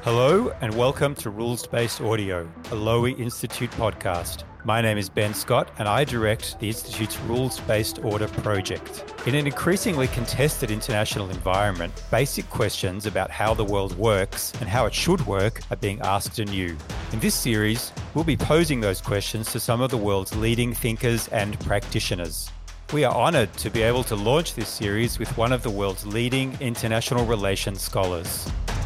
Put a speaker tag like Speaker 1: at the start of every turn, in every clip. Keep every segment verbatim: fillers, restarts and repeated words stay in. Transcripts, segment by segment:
Speaker 1: Hello and welcome to Rules-Based Audio, a Lowy Institute podcast. My name is Ben Scott and I direct the Institute's Rules-Based Order project. In an increasingly contested international environment, basic questions about how the world works and how it should work are being asked anew. In this series, we'll be posing those questions to some of the world's leading thinkers and practitioners. We are honoured to be able to launch this series with one of the world's leading international relations scholars.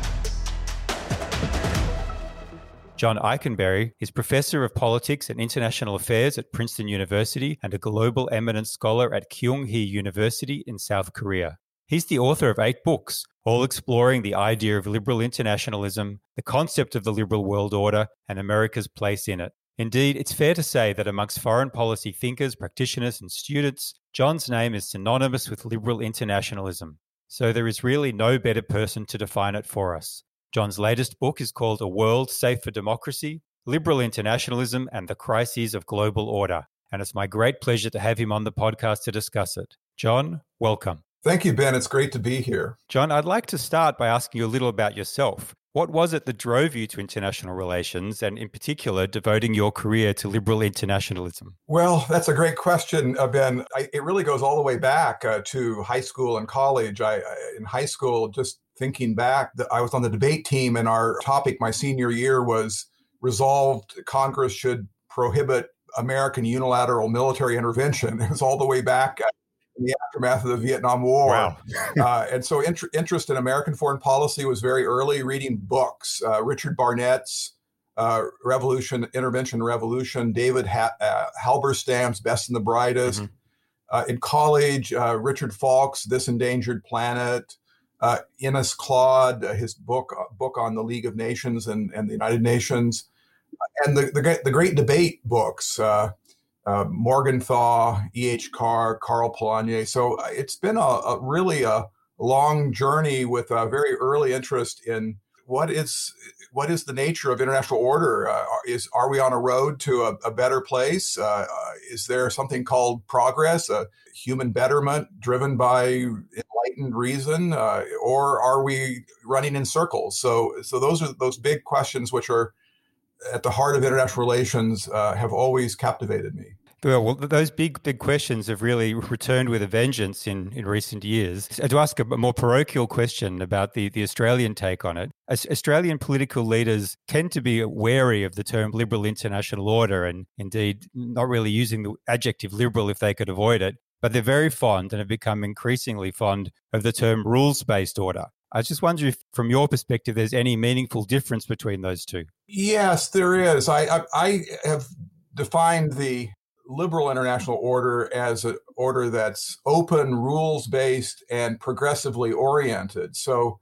Speaker 1: John Ikenberry is Professor of Politics and International Affairs at Princeton University and a Global Eminent Scholar at Kyung-hee University in South Korea. He's the author of eight books, all exploring the idea of liberal internationalism, the concept of the liberal world order, and America's place in it. Indeed, it's fair to say that amongst foreign policy thinkers, practitioners, and students, John's name is synonymous with liberal internationalism. So there is really no better person to define it for us. John's latest book is called A World Safe for Democracy, Liberal Internationalism and the Crises of Global Order. And it's my great pleasure to have him on the podcast to discuss it. John, welcome.
Speaker 2: Thank you, Ben. It's great to be here.
Speaker 1: John, I'd like to start by asking you a little about yourself. What was it that drove you to international relations and in particular devoting your career to liberal internationalism?
Speaker 2: Well, that's a great question, uh, Ben. I, it really goes all the way back uh, to high school and college. I, I in high school, just thinking back, I was on the debate team and our topic my senior year was resolved Congress should prohibit American unilateral military intervention. It was all the way back in the aftermath of the Vietnam War.
Speaker 1: Wow.
Speaker 2: uh, and so int- interest in American foreign policy was very early, reading books, uh, Richard Barnett's uh, Revolution, Intervention Revolution, David ha- uh, Halberstam's Best and the Brightest. Mm-hmm. Uh, in college, uh, Richard Falk's This Endangered Planet, Uh, Innes Claude, uh, his book uh, book on the League of Nations and, and the United Nations, and the the, the great debate books, uh, uh, Morgenthau, E H. Carr, Karl Polanyi. So uh, it's been a, a really a long journey with a very early interest in what is what is the nature of international order. Uh, is are we on a road to a, a better place? Uh, uh, is there something called progress, a human betterment driven by enlightened reason, uh, or are we running in circles? So, so those are those big questions which are at the heart of international relations. Uh, have always captivated me.
Speaker 1: Well, well, those big, big questions have really returned with a vengeance in, in recent years. To ask a more parochial question about the, the Australian take on it, As Australian political leaders tend to be wary of the term liberal international order and indeed not really using the adjective liberal if they could avoid it, but they're very fond and have become increasingly fond of the term rules-based order. I just wonder if, from your perspective, there's any meaningful difference between those two.
Speaker 2: Yes, there is. I, I, I have defined the liberal international order as an order that's open, rules-based, and progressively oriented. So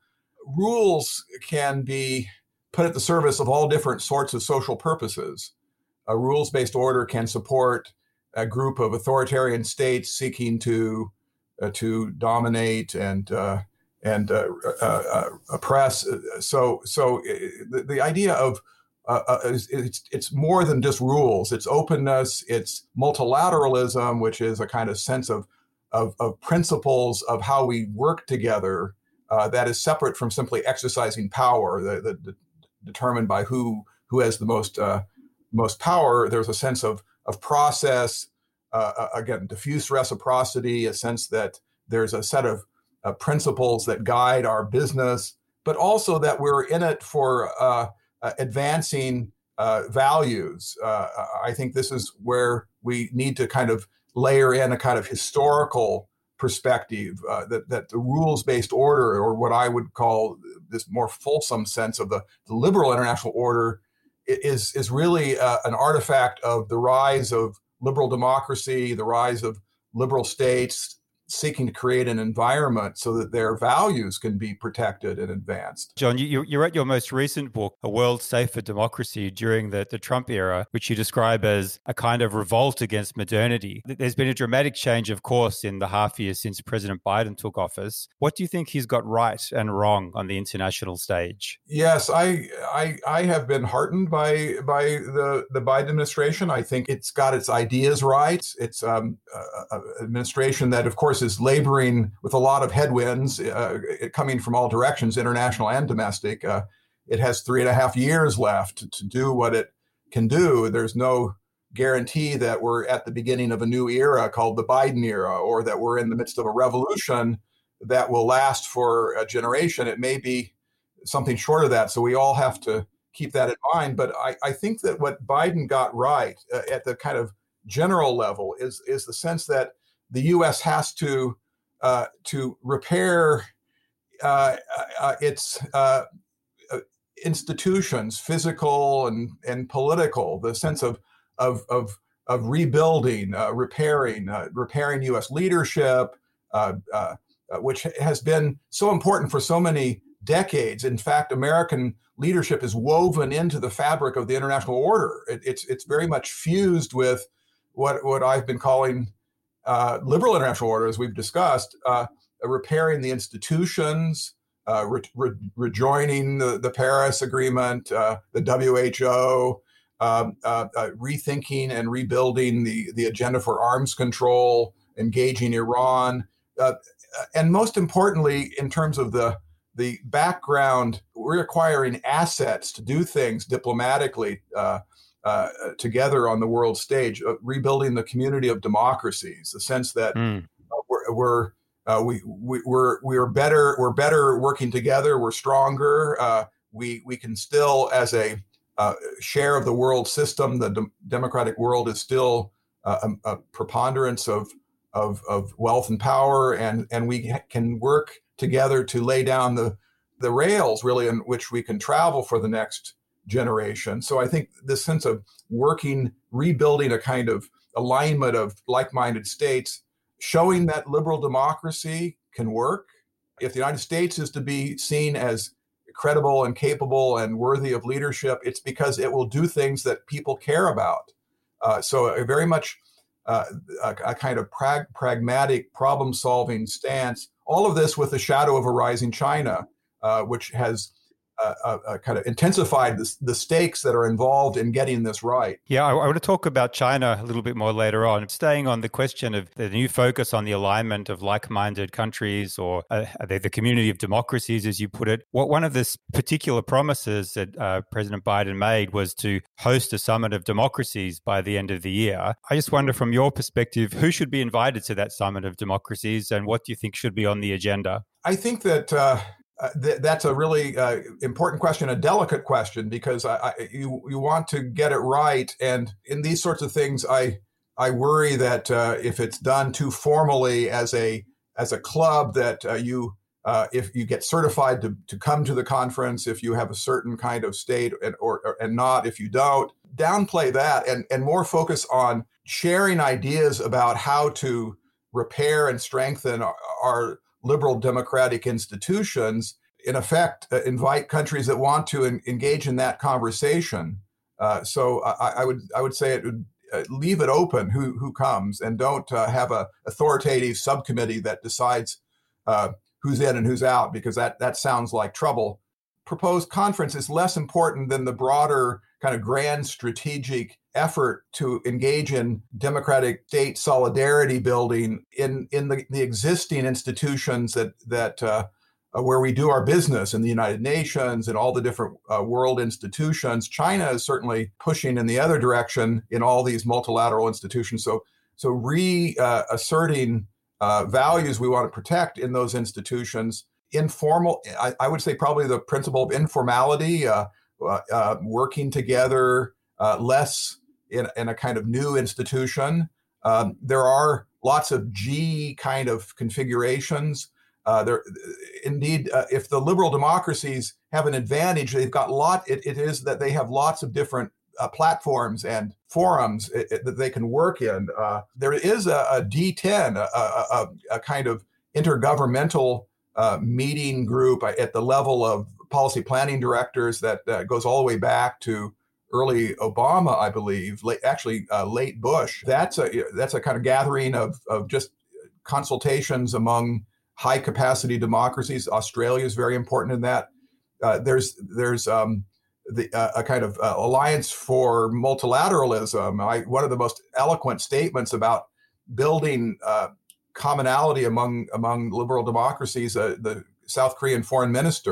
Speaker 2: rules can be put at the service of all different sorts of social purposes. A rules-based order can support a group of authoritarian states seeking to uh, to dominate and uh, and uh, uh, uh, oppress. So so the, the idea of Uh, uh, it's it's more than just rules. It's openness. It's multilateralism, which is a kind of sense of of, of principles of how we work together uh, that is separate from simply exercising power, the, the, the, determined by who who has the most uh, most power. There's a sense of of process, uh, again, diffuse reciprocity, a sense that there's a set of uh, principles that guide our business, but also that we're in it for Uh, Uh, advancing uh, values. Uh, I think this is where we need to kind of layer in a kind of historical perspective uh, that, that the rules-based order, or what I would call this more fulsome sense of the, the liberal international order, is, is really uh, an artifact of the rise of liberal democracy, the rise of liberal states, seeking to create an environment so that their values can be protected and advanced.
Speaker 1: John, you, you wrote your most recent book, A World Safe for Democracy, during the, the Trump era, which you describe as a kind of revolt against modernity. There's been a dramatic change, of course, in the half year since President Biden took office. What do you think he's got right and wrong on the international stage?
Speaker 2: Yes, I I, I have been heartened by by the, the Biden administration. I think it's got its ideas right. It's um, an administration that, of course, is laboring with a lot of headwinds uh, coming from all directions, international and domestic. Uh, it has three and a half years left to, to do what it can do. There's no guarantee that we're at the beginning of a new era called the Biden era, or that we're in the midst of a revolution that will last for a generation. It may be something short of that. So we all have to keep that in mind. But I, I think that what Biden got right uh, at the kind of general level is, is the sense that the U S has to uh, to repair uh, uh, its uh, institutions, physical and, and political, the sense of of of, of rebuilding, uh, repairing, uh, repairing U S leadership, uh, uh, which has been so important for so many decades. In fact, American leadership is woven into the fabric of the international order. It, it's it's very much fused with what what I've been calling uh, liberal international order, as we've discussed, uh, repairing the institutions, uh, re- re- rejoining the, the Paris Agreement, uh, the W H O, um, uh, uh, rethinking and rebuilding the, the agenda for arms control, engaging Iran, uh, and most importantly, in terms of the the background, we're acquiring assets to do things diplomatically uh, uh, together on the world stage, uh, rebuilding the community of democracies, the sense that mm. uh, we're, we're uh, we, we we're we're better we're better working together, we're stronger. Uh, we we can still, as a uh, share of the world system, the de- democratic world is still uh, a, a preponderance of of of wealth and power, and and we can work together to lay down the, the rails really in which we can travel for the next generation. So I think this sense of working, rebuilding a kind of alignment of like-minded states, showing that liberal democracy can work. If the United States is to be seen as credible and capable and worthy of leadership, it's because it will do things that people care about. Uh, so a very much uh, a, a kind of prag- pragmatic problem-solving stance. All of this with the shadow of a rising China, uh, which has uh, uh, uh, kind of intensified the, the stakes that are involved in getting this right.
Speaker 1: Yeah, I, I want to talk about China a little bit more later on. Staying on the question of the new focus on the alignment of like-minded countries, or uh, the, the community of democracies, as you put it. What one of the particular promises that uh, President Biden made was to host a summit of democracies by the end of the year. I just wonder, from your perspective, who should be invited to that summit of democracies, and what do you think should be on the agenda?
Speaker 2: I think that uh, uh, th- that's a really uh, important question, a delicate question, because I, I, you you want to get it right. And in these sorts of things, I I worry that uh, if it's done too formally as a as a club, that uh, you uh, if you get certified to, to come to the conference, if you have a certain kind of state, and, or, or and not if you don't, downplay that and and more focus on sharing ideas about how to repair and strengthen our, our liberal democratic institutions. In effect, uh, invite countries that want to en- engage in that conversation. Uh, so I, I would I would say it would uh, leave it open who who comes, and don't uh, have a authoritative subcommittee that decides uh, who's in and who's out, because that that sounds like trouble. Proposed conference is less important than the broader kind of grand strategic effort to engage in democratic state solidarity building in, in the, the existing institutions that that uh, where we do our business, in the United Nations and all the different uh, world institutions. China is certainly pushing in the other direction in all these multilateral institutions. So so reasserting uh, uh, values we want to protect in those institutions. Informal, I, I would say probably the principle of informality, uh, uh, uh, working together, uh, less in, in a kind of new institution. Um, there are lots of G kind of configurations. Uh, there, indeed, uh, if the liberal democracies have an advantage, they've got lot. It, it is that they have lots of different uh, platforms and forums it, it, that they can work in. Uh, there is a, a D ten, a, a, a kind of intergovernmental Uh, meeting group at the level of policy planning directors that uh, goes all the way back to early Obama, I believe, late, actually uh, late Bush. That's a that's a kind of gathering of of just consultations among high capacity democracies. Australia is very important in that. Uh, there's there's um, the uh, a kind of uh, alliance for multilateralism. I, one of the most eloquent statements about building Uh, commonality among among liberal democracies, uh, the South Korean foreign minister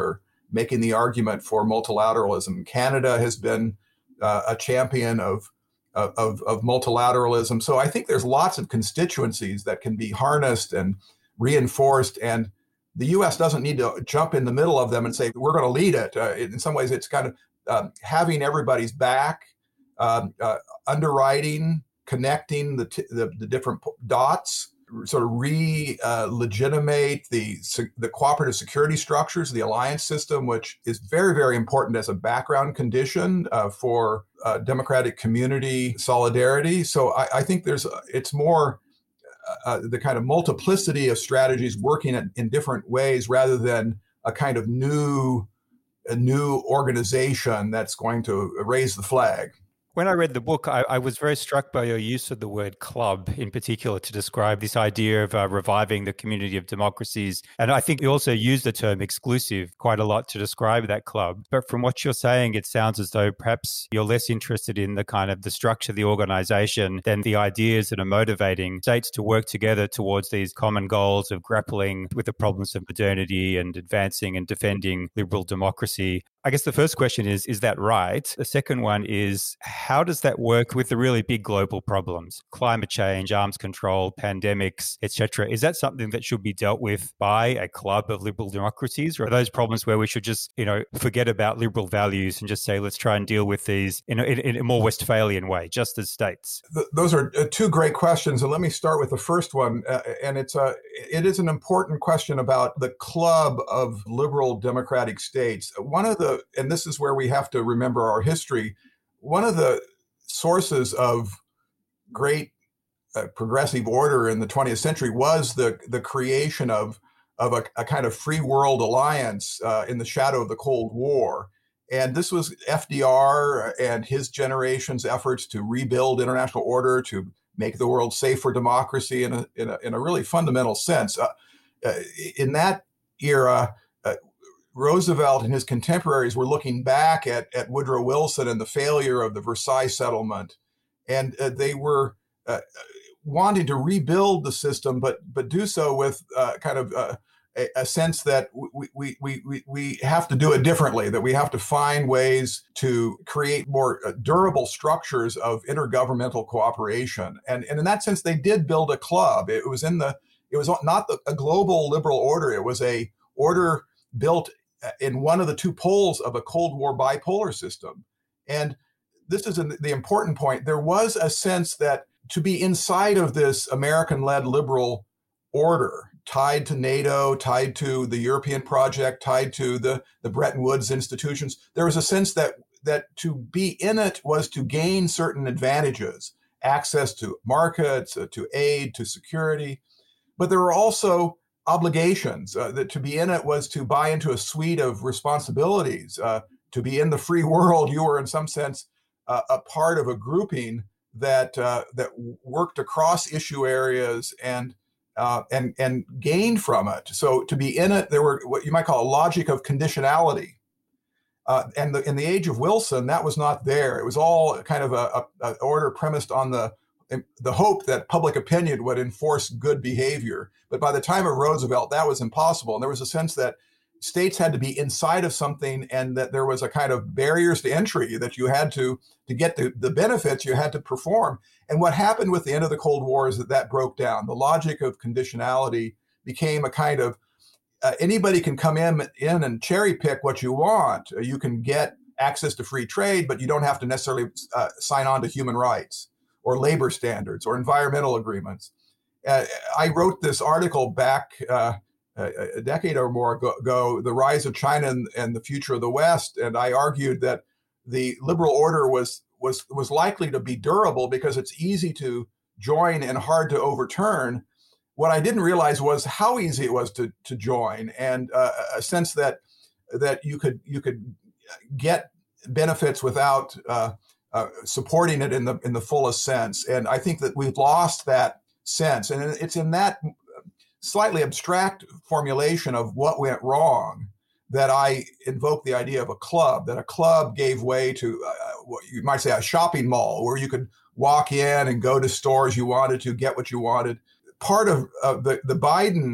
Speaker 2: making the argument for multilateralism. Canada has been uh, a champion of, of, of multilateralism. So I think there's lots of constituencies that can be harnessed and reinforced, and the U S doesn't need to jump in the middle of them and say, we're going to lead it. Uh, in some ways, it's kind of uh, having everybody's back, uh, uh, underwriting, connecting the, t- the, the different dots, sort of re-legitimate uh, the, the cooperative security structures, the alliance system, which is very, very important as a background condition uh, for uh, democratic community solidarity. So I, I think there's it's more Uh, the kind of multiplicity of strategies working in, in different ways rather than a kind of new, a new organization that's going to raise the flag.
Speaker 1: When I read the book, I, I was very struck by your use of the word club in particular to describe this idea of uh, reviving the community of democracies. And I think you also use the term exclusive quite a lot to describe that club. But from what you're saying, it sounds as though perhaps you're less interested in the kind of the structure of the organization than the ideas that are motivating states to work together towards these common goals of grappling with the problems of modernity and advancing and defending liberal democracy. I guess the first question is, is that right? The second one is, how does that work with the really big global problems? Climate change, arms control, pandemics, et cetera. Is that something that should be dealt with by a club of liberal democracies? Or are those problems where we should just, you know, forget about liberal values and just say, let's try and deal with these in a, in a more Westphalian way, just as states?
Speaker 2: Th- those are two great questions. And let me start with the first one. Uh, and it's a, it is an important question about the club of liberal democratic states. One of the and this is where we have to remember our history. One of the sources of great uh, progressive order in the twentieth century was the, the creation of, of a, a kind of free world alliance uh, in the shadow of the Cold War. And this was F D R and his generation's efforts to rebuild international order, to make the world safe for democracy in a, in a, in a really fundamental sense. Uh, uh, in that era, uh, Roosevelt and his contemporaries were looking back at, at Woodrow Wilson and the failure of the Versailles settlement. And uh, they were uh, wanting to rebuild the system, but but do so with uh, kind of uh, a, a sense that we, we, we, we, we have to do it differently, that we have to find ways to create more durable structures of intergovernmental cooperation. And, and in that sense, they did build a club. It was in the, it was not the, a global liberal order. It was a order built in one of the two poles of a Cold War bipolar system. And this is the important point. There was a sense that to be inside of this American-led liberal order, tied to NATO, tied to the European project, tied to the, the Bretton Woods institutions, there was a sense that, that to be in it was to gain certain advantages, access to markets, uh, to aid, to security. But there were also obligations. Uh, that to be in it was to buy into a suite of responsibilities. Uh, to be in the free world, you were in some sense uh, a part of a grouping that uh, that worked across issue areas and uh, and and gained from it. So to be in it, there were what you might call a logic of conditionality. Uh, and the, in the age of Wilson, that was not there. It was all kind of a, a, a order premised on the the hope that public opinion would enforce good behavior. But by the time of Roosevelt, that was impossible. And there was a sense that states had to be inside of something and that there was a kind of barriers to entry that you had to, to get the, the benefits, you had to perform. And what happened with the end of the Cold War is that that broke down. The logic of conditionality became a kind of, uh, anybody can come in, in and cherry pick what you want. You can get access to free trade, but you don't have to necessarily uh, sign on to human rights or labor standards or environmental agreements. Uh, I wrote this article back uh, a, a decade or more ago, ago, The Rise of China and, and the Future of the West. And I argued that the liberal order was, was, was likely to be durable because it's easy to join and hard to overturn. What I didn't realize was how easy it was to, to join, and uh, a sense that, that you could, you could get benefits without uh, Uh, supporting it in the in the fullest sense. And I think that we've lost that sense. And it's in that slightly abstract formulation of what went wrong that I invoke the idea of a club, that a club gave way to uh, what you might say a shopping mall where you could walk in and go to stores you wanted to, get what you wanted. Part of uh, the, the Biden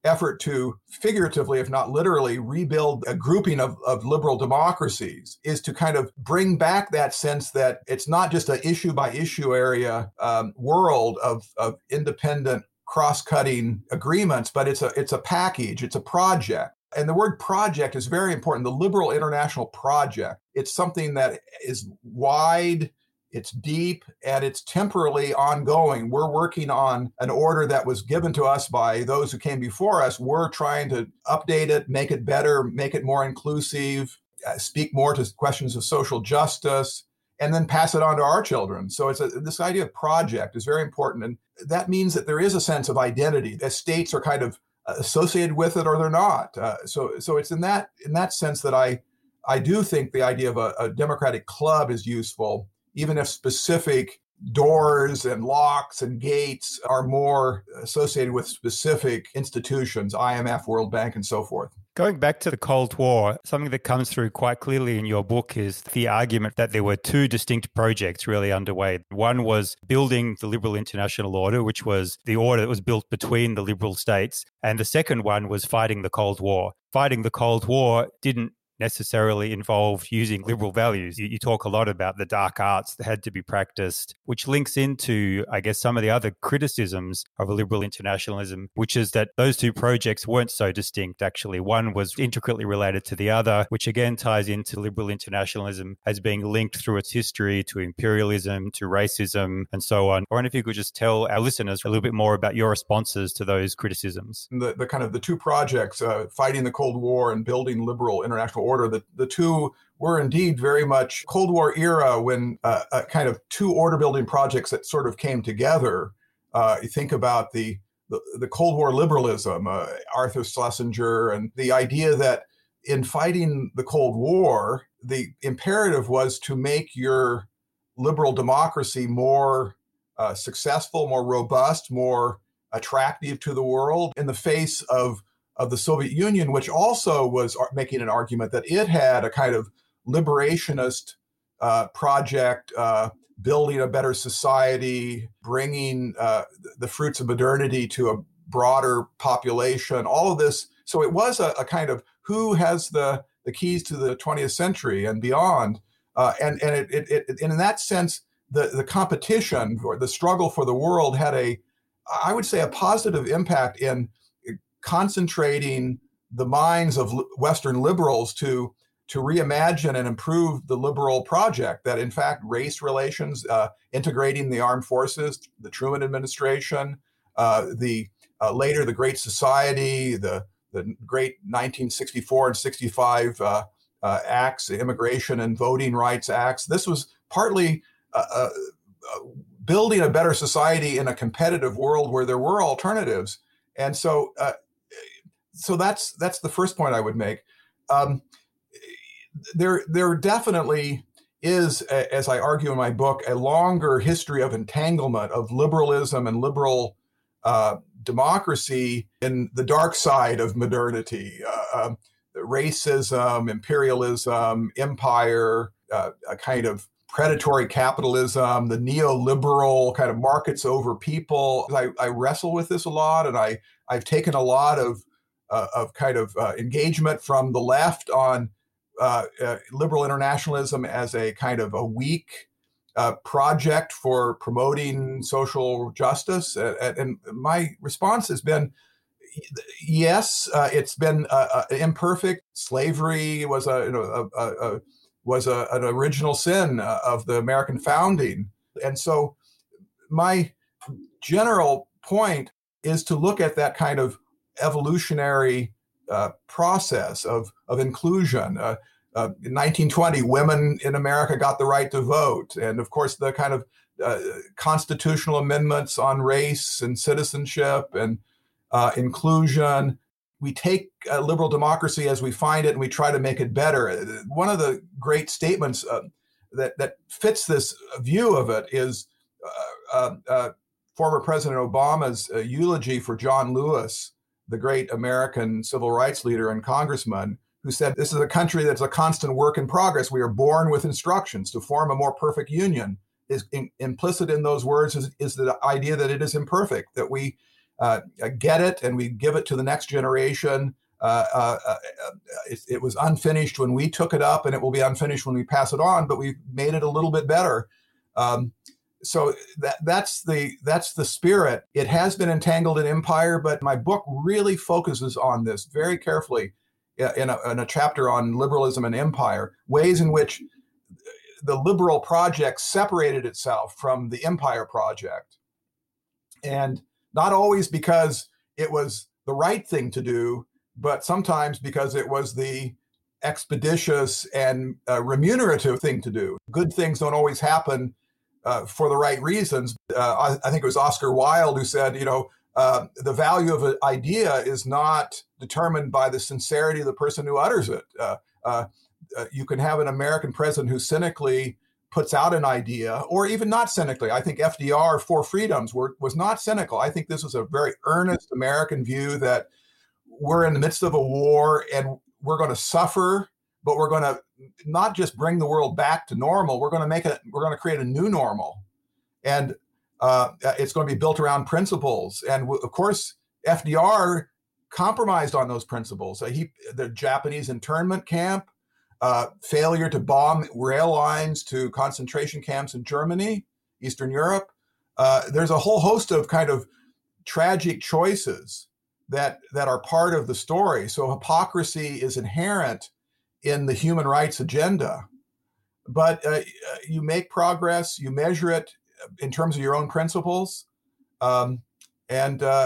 Speaker 2: effort to figuratively, if not literally, rebuild a grouping of, of liberal democracies is to kind of bring back that sense that it's not just an issue by issue area um, world of, of independent cross-cutting agreements, but it's a it's a package, it's a project. And the word project is very important. The liberal international project. It's something that is wide, it's deep, and it's temporally ongoing. We're working on an order that was given to us by those who came before us. We're trying to update it, make it better, make it more inclusive, uh, speak more to questions of social justice, and then pass it on to our children. So it's a, this idea of project is very important. And that means that there is a sense of identity. The states are kind of associated with it or they're not. Uh, so so it's in that in that sense that I I do think the idea of a, a democratic club is useful, even if specific doors and locks and gates are more associated with specific institutions, I M F, World Bank, and so forth.
Speaker 1: Going back to the Cold War, something that comes through quite clearly in your book is the argument that there were two distinct projects really underway. One was building the liberal international order, which was the order that was built between the liberal states. And the second one was fighting the Cold War. Fighting the Cold War didn't necessarily involve using liberal values. You, you talk a lot about the dark arts that had to be practiced, which links into, I guess, some of the other criticisms of a liberal internationalism, which is that those two projects weren't so distinct, actually. One was intricately related to the other, which again ties into liberal internationalism as being linked through its history to imperialism, to racism, and so on. I wonder if you could just tell our listeners a little bit more about your responses to those criticisms.
Speaker 2: The, the kind of the two projects, uh, fighting the Cold War and building liberal international order, the, the two were indeed very much Cold War era when uh, uh, kind of two order building projects that sort of came together. Uh, you think about the, the, the Cold War liberalism, uh, Arthur Schlesinger, and the idea that in fighting the Cold War, the imperative was to make your liberal democracy more uh, successful, more robust, more attractive to the world in the face of of the Soviet Union, which also was making an argument that it had a kind of liberationist uh, project, uh, building a better society, bringing uh, the fruits of modernity to a broader population, all of this. So it was a, a kind of who has the, the keys to the twentieth century and beyond. Uh, and and, it, it, it, and in that sense, the, the competition or the struggle for the world had a, I would say, a positive impact in concentrating the minds of Western liberals to to reimagine and improve the liberal project, that in fact race relations, uh, integrating the armed forces, the Truman administration, uh, the uh, later the Great Society, the the great nineteen sixty-four and sixty-five uh, uh, acts, the Immigration and Voting Rights Acts. This was partly uh, uh, building a better society in a competitive world where there were alternatives. And so uh, So that's that's the first point I would make. Um, there, there definitely is, as I argue in my book, a longer history of entanglement of liberalism and liberal uh, democracy in the dark side of modernity. Uh, racism, imperialism, empire, uh, a kind of predatory capitalism, the neoliberal kind of markets over people. I, I wrestle with this a lot, and I, I've taken a lot of Uh, of kind of uh, engagement from the left on uh, uh, liberal internationalism as a kind of a weak uh, project for promoting social justice. Uh, and my response has been, yes, uh, it's been uh, uh, imperfect. Slavery was a, you know, a, a, a was a, an original sin of the American founding. And so my general point is to look at that kind of evolutionary uh, process of, of inclusion. Uh, uh, in nineteen twenty, women in America got the right to vote. And of course, the kind of uh, constitutional amendments on race and citizenship and uh, inclusion. We take uh, liberal democracy as we find it and we try to make it better. One of the great statements uh, that, that fits this view of it is uh, uh, uh, former President Obama's uh, eulogy for John Lewis, the great American civil rights leader and congressman, who said, "This is a country that's a constant work in progress. We are born with instructions to form a more perfect union." Is in, implicit in those words is, is the idea that it is imperfect, that we uh, get it and we give it to the next generation. Uh, uh, uh, it, it was unfinished when we took it up, and it will be unfinished when we pass it on. But we made it a little bit better. Um, so that that's the that's the spirit. It has been entangled in empire, but my book really focuses on this very carefully in a, in a chapter on liberalism and empire, ways in which the liberal project separated itself from the empire project, and not always because it was the right thing to do, but sometimes because it was the expeditious and uh, remunerative thing to do. Good things don't always happen uh, for the right reasons. Uh, I, I think it was Oscar Wilde who said, you know, uh, the value of an idea is not determined by the sincerity of the person who utters it. Uh, uh, uh, you can have an American president who cynically puts out an idea, or even not cynically. I think F D R, Four Freedoms, were, was not cynical. I think this was a very earnest American view that we're in the midst of a war and we're going to suffer, but we're going to not just bring the world back to normal. We're going to make it, we're going to create a new normal. And uh, it's going to be built around principles. And w- of course, F D R compromised on those principles. Uh, he, the Japanese internment camp, uh, failure to bomb rail lines to concentration camps in Germany, Eastern Europe. Uh, there's a whole host of kind of tragic choices that that are part of the story. So hypocrisy is inherent in the human rights agenda. But uh, you make progress, you measure it in terms of your own principles. Um, and uh,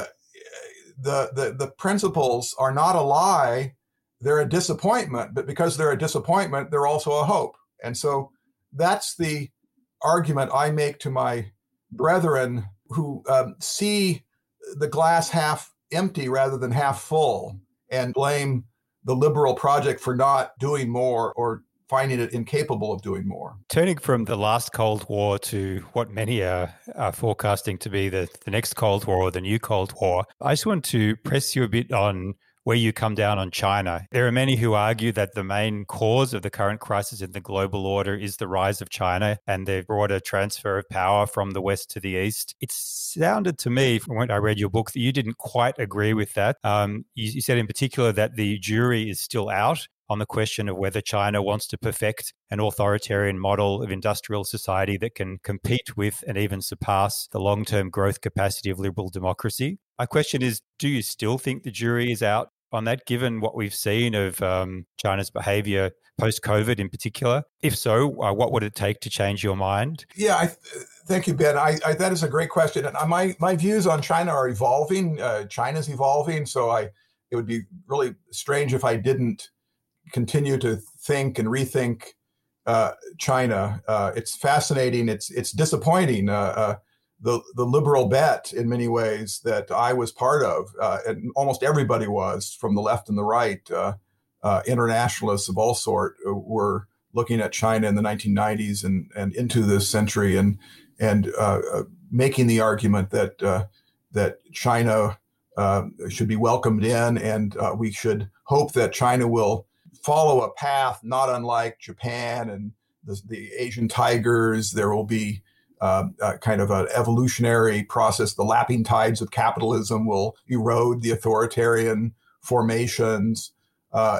Speaker 2: the, the, the principles are not a lie, they're a disappointment. But because they're a disappointment, they're also a hope. And so that's the argument I make to my brethren who um, see the glass half empty rather than half full, and blame the liberal project for not doing more or finding it incapable of doing more.
Speaker 1: Turning from the last Cold War to what many are, are forecasting to be the, the next Cold War or the new Cold War, I just want to press you a bit on where you come down on China. There are many who argue that the main cause of the current crisis in the global order is the rise of China and the broader transfer of power from the West to the East. It sounded to me, from when I read your book, that you didn't quite agree with that. Um, you, you said in particular that the jury is still out on the question of whether China wants to perfect an authoritarian model of industrial society that can compete with and even surpass the long-term growth capacity of liberal democracy. My question is, do you still think the jury is out on that, given what we've seen of um, China's behavior post-COVID in particular? If so, uh, what would it take to change your mind?
Speaker 2: Yeah, I, thank you, Ben. I, I, that is a great question. And my, my views on China are evolving. Uh, China's evolving. So I, it would be really strange if I didn't continue to think and rethink uh, China. Uh, it's fascinating. It's it's disappointing. Uh, uh, the the liberal bet in many ways that I was part of, uh, and almost everybody was, from the left and the right, uh, uh, internationalists of all sort, were looking at China in the nineteen nineties and and into this century, and and uh, uh, making the argument that uh, that China uh, should be welcomed in, and uh, we should hope that China will follow a path not unlike Japan and the, the Asian tigers. There will be uh, uh, kind of an evolutionary process. The lapping tides of capitalism will erode the authoritarian formations. Uh,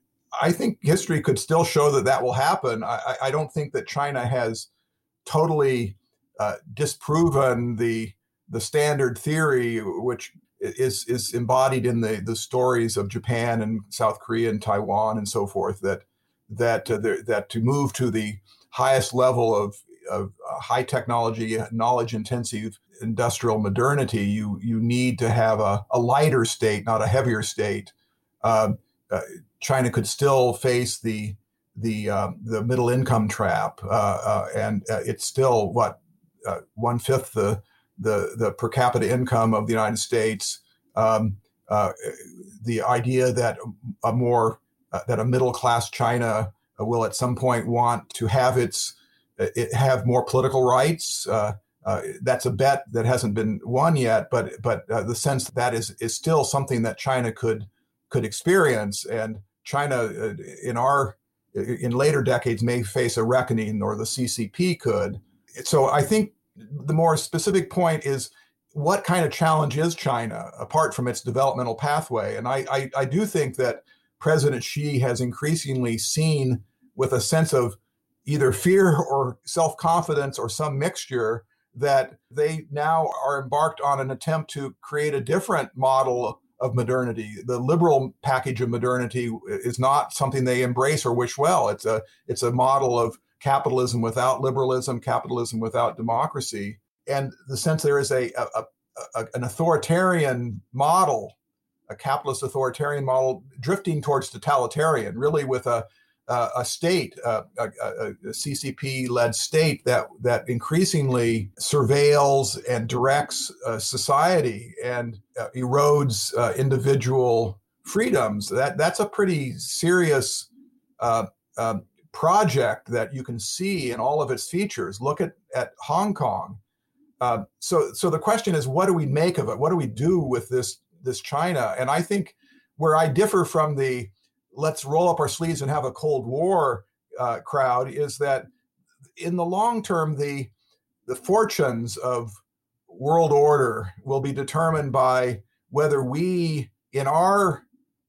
Speaker 2: I think history could still show that that will happen. I, I don't think that China has totally uh, disproven the the standard theory, which is is embodied in the the stories of Japan and South Korea and Taiwan and so forth, that that uh, that to move to the highest level of of high technology, knowledge intensive industrial modernity, you you need to have a, a lighter state, not a heavier state. Uh, uh, China could still face the the uh, the middle income trap, uh, uh, and uh, it's still what uh, one fifth the the the per capita income of the United States. Um, uh, the idea that a more uh, that a middle class China will at some point want to have its it have more political rights. Uh, uh, that's a bet that hasn't been won yet, but but uh, the sense that, that is is still something that China could could experience, and China uh, in our in later decades may face a reckoning, or the C C P could. So I think the more specific point is, what kind of challenge is China apart from its developmental pathway? And I, I, I do think that President Xi has increasingly seen with a sense of either fear or self-confidence or some mixture that they now are embarked on an attempt to create a different model of modernity. The liberal package of modernity is not something they embrace or wish well. It's a it's a model of capitalism without liberalism, capitalism without democracy, and the sense there is a, a, a an authoritarian model, a capitalist authoritarian model drifting towards totalitarian, really with a Uh, a state, uh, a, a, a C C P-led state that that increasingly surveils and directs uh, society and uh, erodes uh, individual freedoms. That that's a pretty serious uh, uh, project that you can see in all of its features. Look at at Hong Kong. Uh, so so the question is, what do we make of it? What do we do with this this China? And I think where I differ from the let's roll up our sleeves and have a Cold War uh, crowd is that in the long term, the the fortunes of world order will be determined by whether we, in our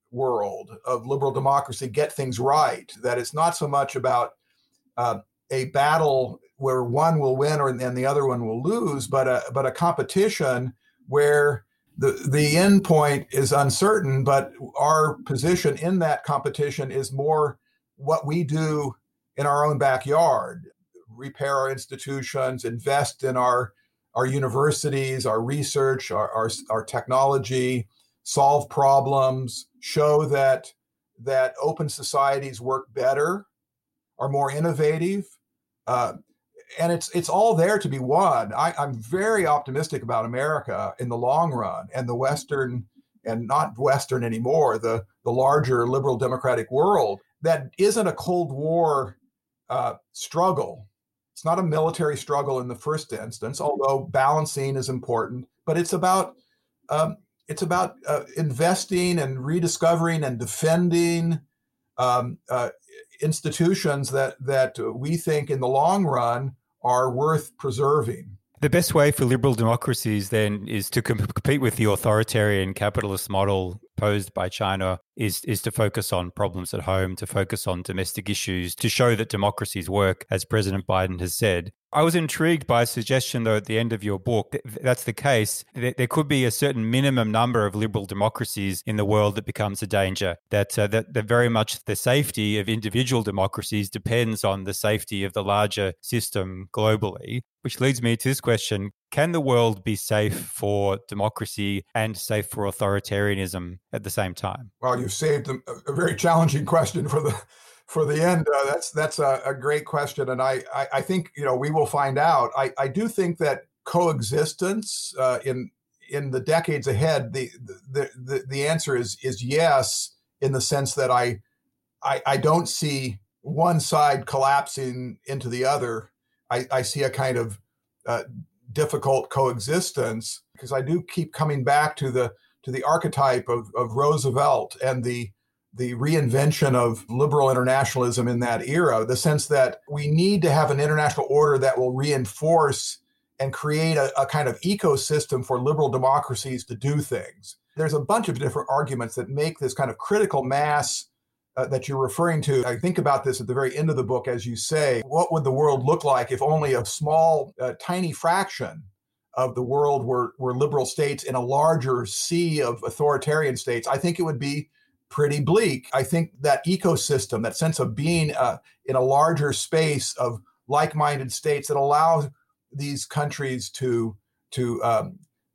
Speaker 2: world of liberal democracy, get things right. That it's not so much about uh, a battle where one will win or and the other one will lose, but a but a competition where The the end point is uncertain, but our position in that competition is more what we do in our own backyard, repair our institutions, invest in our our universities, our research, our our, our technology, solve problems, show that that open societies work better, are more innovative. Uh, And it's it's all there to be won. I, I'm very optimistic about America in the long run and the Western, and not Western anymore, the, the larger liberal democratic world that isn't a Cold War uh, struggle. It's not a military struggle in the first instance, although balancing is important. But it's about um, it's about uh, investing and rediscovering and defending um, uh, institutions that that we think in the long run are worth preserving.
Speaker 1: The best way for liberal democracies then is to compete with the authoritarian capitalist model posed by China is is to focus on problems at home, to focus on domestic issues, to show that democracies work, as President Biden has said. I was intrigued by a suggestion, though, at the end of your book. If that's the case, there could be a certain minimum number of liberal democracies in the world that becomes a danger, that, uh, that, that very much the safety of individual democracies depends on the safety of the larger system globally, which leads me to this question. Can the world be safe for democracy and safe for authoritarianism at the same time?
Speaker 2: Well, you've saved a, a very challenging question for the for the end. Uh, that's that's a, a great question, and I, I I think you know we will find out. I, I do think that coexistence uh, in in the decades ahead, the the the, the answer is is yes, in the sense that I, I I don't see one side collapsing into the other. I, I see a kind of uh, difficult coexistence, because I do keep coming back to the to the archetype of, of Roosevelt and the the reinvention of liberal internationalism in that era, the sense that we need to have an international order that will reinforce and create a, a kind of ecosystem for liberal democracies to do things. There's a bunch of different arguments that make this kind of critical mass uh, that you're referring to. I think about this at the very end of the book, as you say, what would the world look like if only a small, uh, tiny fraction of the world were, were liberal states in a larger sea of authoritarian states? I think it would be pretty bleak. I think that ecosystem, that sense of being uh, in a larger space of like-minded states that allow these countries to to um,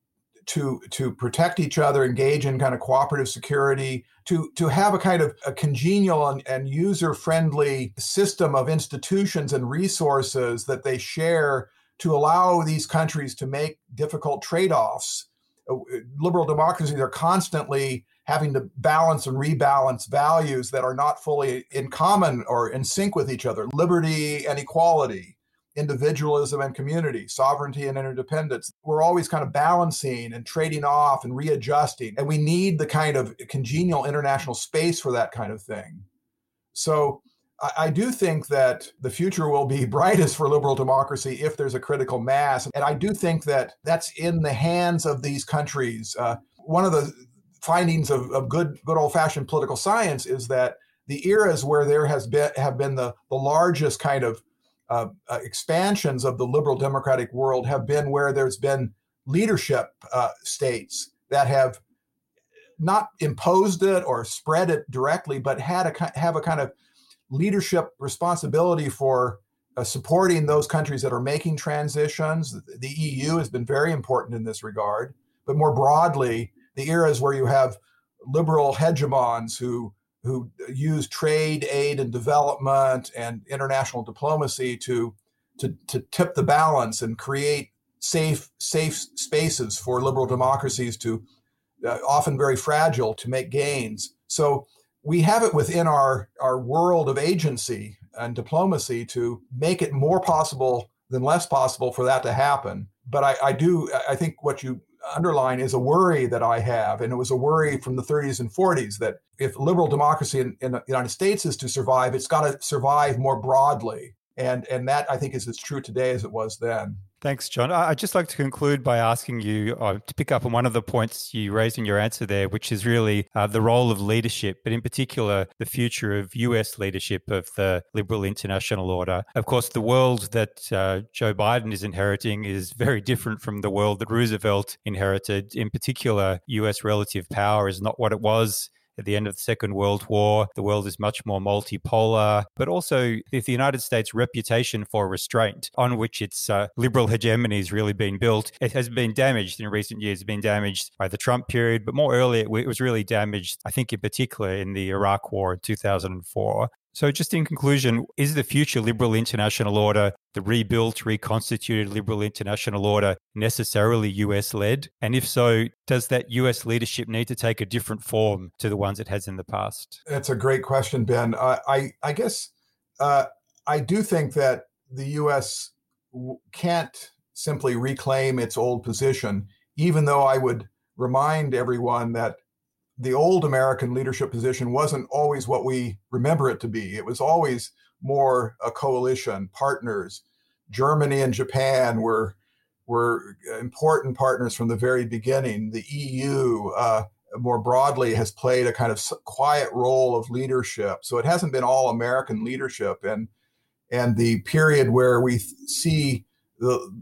Speaker 2: to to protect each other, engage in kind of cooperative security, to to have a kind of a congenial and, and user-friendly system of institutions and resources that they share to allow these countries to make difficult trade-offs. Uh, liberal democracies are constantly having to balance and rebalance values that are not fully in common or in sync with each other. Liberty and equality, individualism and community, sovereignty and interdependence. We're always kind of balancing and trading off and readjusting. And we need the kind of congenial international space for that kind of thing. So I, I do think that the future will be brightest for liberal democracy if there's a critical mass. And I do think that that's in the hands of these countries. Uh, one of the findings of, of good, good old-fashioned political science is that the eras where there has been have been the, the largest kind of uh, uh, expansions of the liberal democratic world have been where there's been leadership uh, states that have not imposed it or spread it directly, but had a have a kind of leadership responsibility for uh, supporting those countries that are making transitions. The E U has been very important in this regard, but more broadly, the eras where you have liberal hegemons who who use trade, aid, and development and international diplomacy to to, to tip the balance and create safe safe spaces for liberal democracies to uh, often very fragile to make gains. So we have it within our, our world of agency and diplomacy to make it more possible than less possible for that to happen. But I, I do, I think what you underline is a worry that I have, and it was a worry from the thirties and forties, that if liberal democracy in, in the United States is to survive, it's got to survive more broadly. And, and that, I think, is as true today as it was then.
Speaker 1: Thanks, John. I'd just like to conclude by asking you uh, to pick up on one of the points you raised in your answer there, which is really uh, the role of leadership, but in particular, the future of U S leadership of the liberal international order. Of course, the world that uh, Joe Biden is inheriting is very different from the world that Roosevelt inherited. In particular, U S relative power is not what it was at the end of the Second World War. The world is much more multipolar, but also if the United States' reputation for restraint, on which its uh, liberal hegemony has really been built, it has been damaged in recent years. It's been damaged by the Trump period, but more earlier, it was really damaged, I think in particular, in the Iraq War in two thousand four. So just in conclusion, is the future liberal international order, the rebuilt, reconstituted liberal international order, necessarily U S-led? And if so, does that U S leadership need to take a different form to the ones it has in the past?
Speaker 2: That's a great question, Ben. Uh, I, I guess uh, I do think that the U S w- can't simply reclaim its old position, even though I would remind everyone that the old American leadership position wasn't always what we remember it to be. It was always more a coalition, partners. Germany and Japan were were important partners from the very beginning. The E U, uh, more broadly, has played a kind of quiet role of leadership. So it hasn't been all American leadership. And and the period where we see the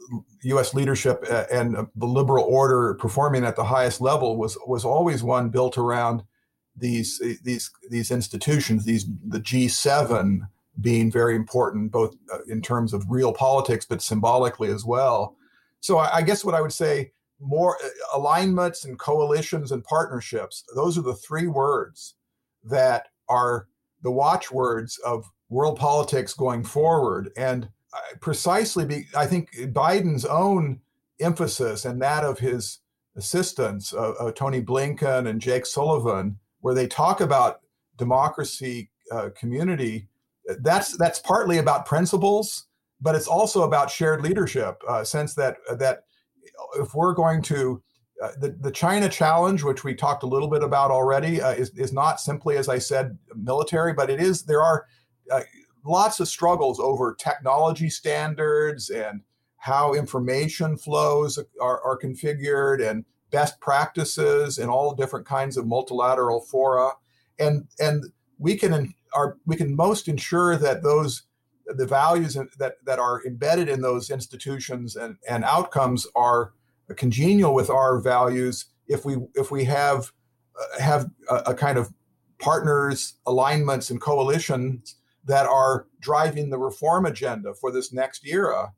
Speaker 2: U S leadership and the liberal order performing at the highest level was was always one built around these these these institutions, these the G seven being very important, both in terms of real politics, but symbolically as well. So I, I guess what I would say, more alignments and coalitions and partnerships, those are the three words that are the watchwords of world politics going forward. And precisely, be, I think Biden's own emphasis and that of his assistants, uh, uh, Tony Blinken and Jake Sullivan, where they talk about democracy uh, community, that's that's partly about principles, but it's also about shared leadership. Uh, sense that that if we're going to uh, the the China challenge, which we talked a little bit about already, uh, is is not simply, as I said, military, but it is. There are uh, lots of struggles over technology standards and how information flows are, are configured and best practices in all different kinds of multilateral fora. And and we can are we can most ensure that those the values that, that are embedded in those institutions and, and outcomes are congenial with our values if we if we have uh, have a, a kind of partners, alignments, and coalitions that are driving the reform agenda for this next era.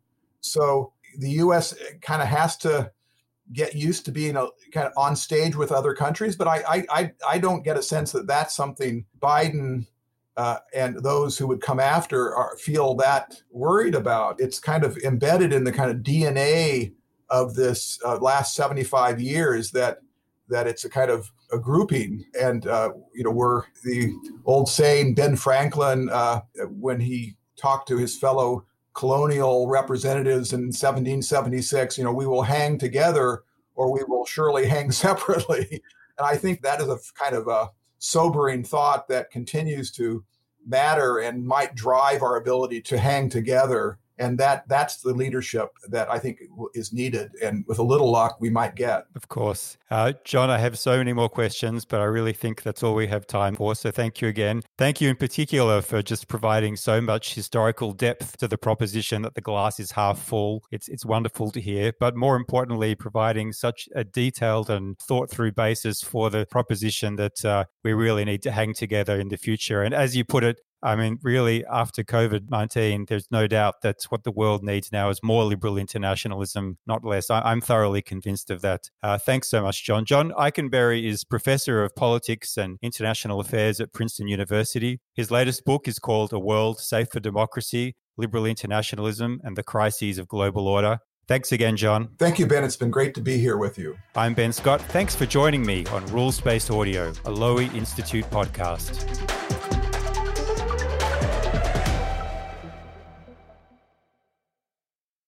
Speaker 2: So the U S kind of has to get used to being a, kind of on stage with other countries, but I I I don't get a sense that that's something Biden uh, and those who would come after are, feel that worried about. It's kind of embedded in the kind of D N A of this uh, last seventy-five years that that it's a kind of a grouping. And, uh, you know, we're the old saying, Ben Franklin, uh, when he talked to his fellow colonial representatives in seventeen seventy-six, you know, we will hang together or we will surely hang separately. And I think that is a kind of a sobering thought that continues to matter and might drive our ability to hang together. And that that's the leadership that I think is needed. And with a little luck, we might get.
Speaker 1: Of course. Uh, John, I have so many more questions, but I really think that's all we have time for. So thank you again. Thank you in particular for just providing so much historical depth to the proposition that the glass is half full. It's, it's wonderful to hear. But more importantly, providing such a detailed and thought through basis for the proposition that uh, we really need to hang together in the future. And as you put it, I mean, really, after COVID nineteen, there's no doubt that what the world needs now is more liberal internationalism, not less. I, I'm thoroughly convinced of that. Uh, thanks so much, John. John Ikenberry is Professor of Politics and International Affairs at Princeton University. His latest book is called A World Safe for Democracy, Liberal Internationalism and the Crises of Global Order. Thanks again, John.
Speaker 2: Thank you, Ben. It's been great to be here with you.
Speaker 1: I'm Ben Scott. Thanks for joining me on Rules-Based Audio, a Lowy Institute podcast.